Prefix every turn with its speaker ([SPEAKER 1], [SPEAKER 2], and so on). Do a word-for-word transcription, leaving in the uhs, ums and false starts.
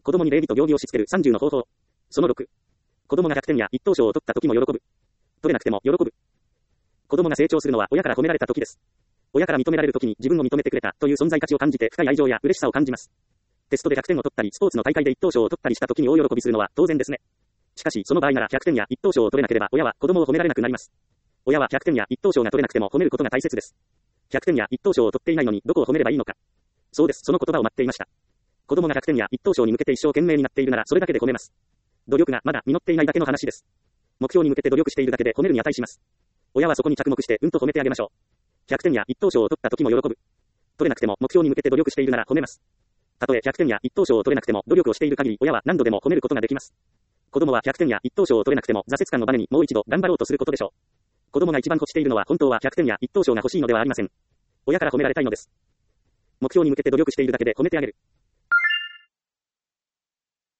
[SPEAKER 1] 子供に礼儀と行儀をしつけるさんじゅうの方法。そのろく。子供がひゃくてんや一等賞を取った時も喜ぶ。取れなくても喜ぶ。子供が成長するのは親から褒められた時です。親から認められる時に自分を認めてくれたという存在価値を感じて深い愛情や嬉しさを感じます。テストでひゃくてんを取ったり、スポーツの大会で一等賞を取ったりした時に大喜びするのは当然ですね。しかし、その場合ならひゃくてんや一等賞を取れなければ親は子供を褒められなくなります。親はひゃくてんや一等賞が取れなくても褒めることが大切です。ひゃくてんや一等賞を取っていないのにどこを褒めればいいのか。そうです、その言葉を待っていました。子供がひゃくてんや一等賞に向けて一生懸命になっているならそれだけで褒めます。努力がまだ実っていないだけの話です。目標に向けて努力しているだけで褒めるに値します。親はそこに着目してうんと褒めてあげましょう。ひゃくてんや一等賞を取った時も喜ぶ。取れなくても目標に向けて努力しているなら褒めます。たとえひゃくてんや一等賞を取れなくても努力をしている限り親は何度でも褒めることができます。子供はひゃくてんや一等賞を取れなくても挫折感のバネにもう一度頑張ろうとすることでしょう。子供が一番欲しているのは本当はひゃくてんや一等賞が欲しいのではありません。親から褒められたいのです。目標に向けて努力しているだけで褒めてあげる。